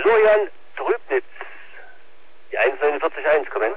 Florian Trübnitz. Die 149.1, kommen.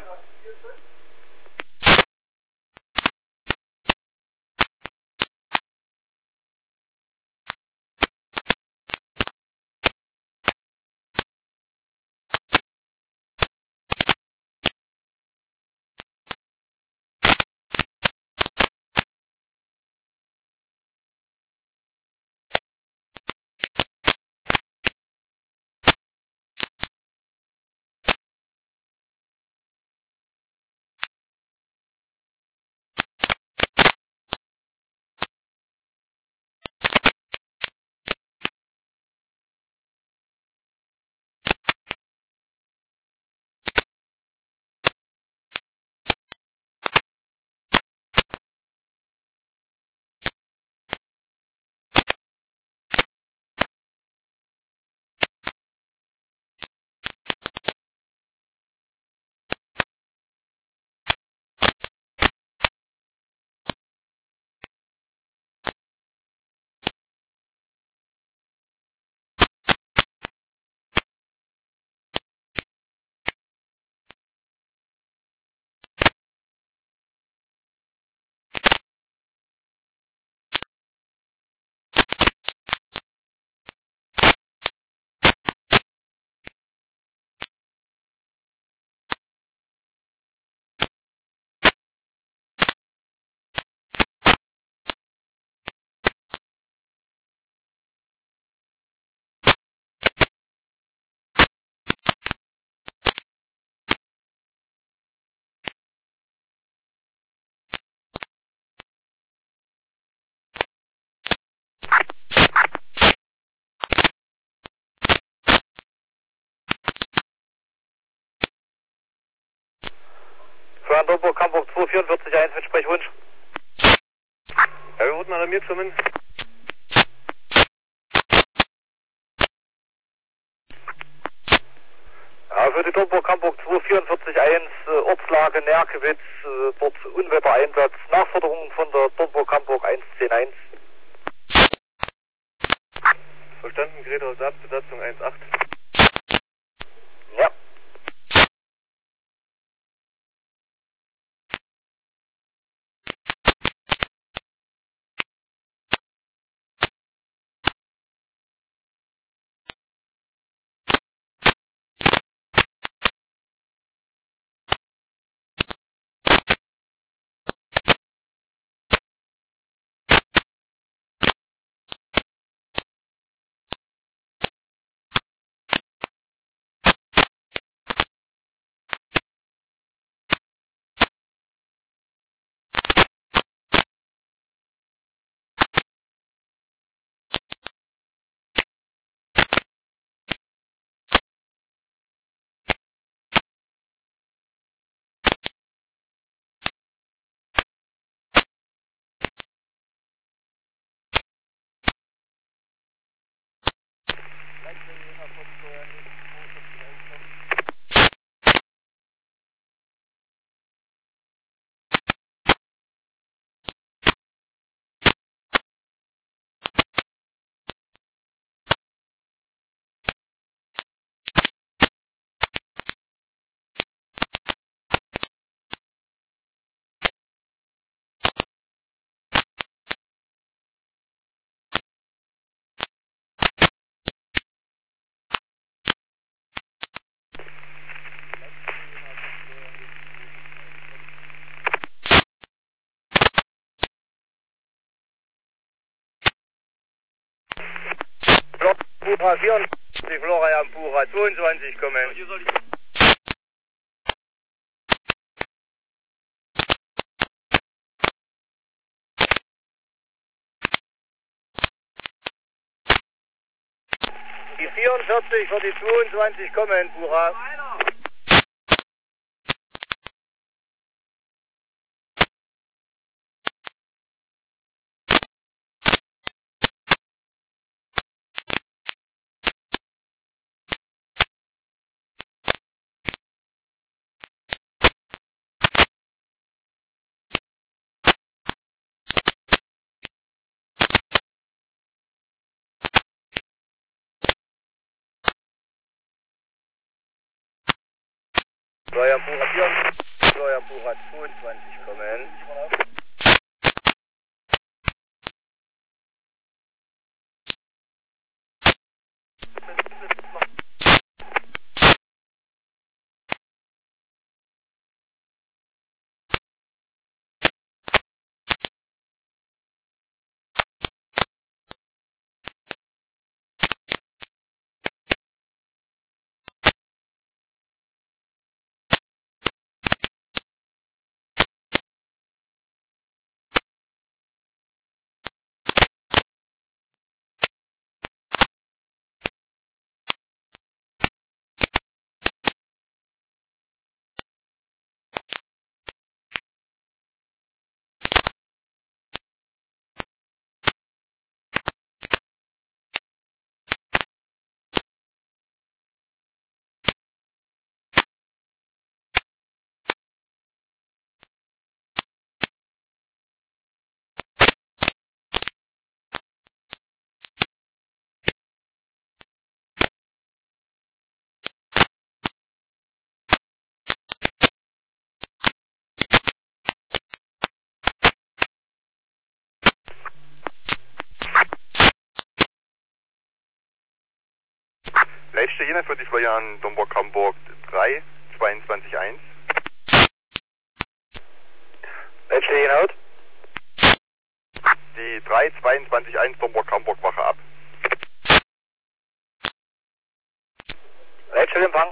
Brandenburg, Hamburg 244.1 mit Sprechwunsch. Ja, wir wurden alarmiert, kommen. Ja, für die Domburg, Hamburg 244.1, Ortslage Nerkewitz, dort Unwettereinsatz, Nachforderungen von der Domburg, Hamburg 110.1. Verstanden, Gerät aus Ab, Besatzung 1.8. Ja. Pura 24, Florian Pura 22, kommen. Die 44 für die 22, kommen, Pura. Florian Pura 4, Florian Pura 22 kommen. Letzte Jena für die Florian Domburg Hamburg 3, 22 1. Letzte Jena. Die 3, 22 1 Domburg Hamburg Wache ab. Letzte Empfang.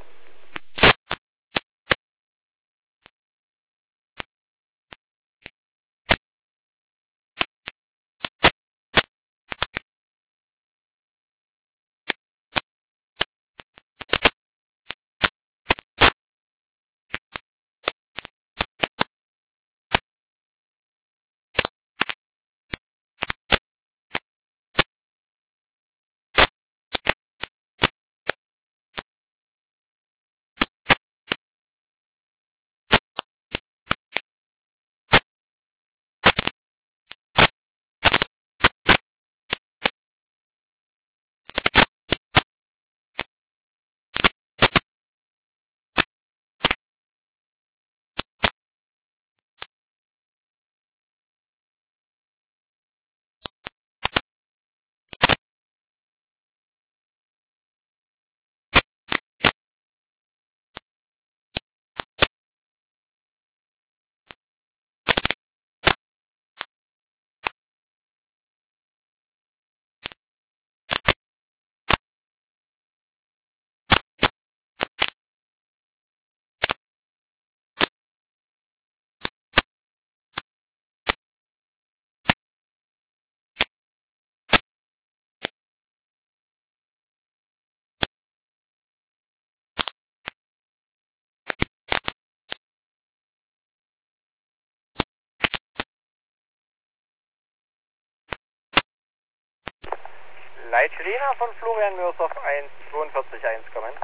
Leitschlena von Florian Mürsow 1, 42 1 kommen.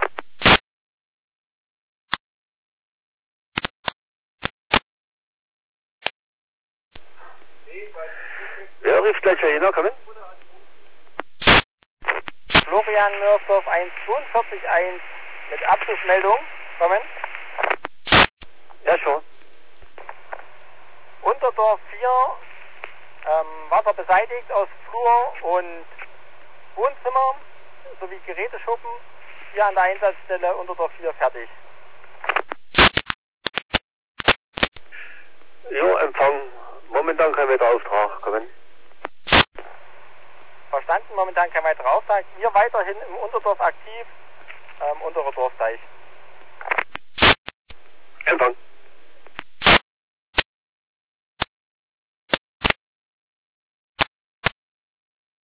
Wer ruft Letzte Jena, kommen? Florian Mürsow 1, 42 1 mit Abschlussmeldung kommen. Ja, schon. Unterdorf 4, Wasser beseitigt aus Flur und Wohnzimmer sowie Geräteschuppen. Hier an der Einsatzstelle Unterdorf 4 fertig. Jo, Empfang. Momentan kein Wetterauftrag, kommen. Verstanden, momentan kein weiterer Auftrag. Wir weiterhin im Unterdorf aktiv, unterer Dorfteich. Empfang.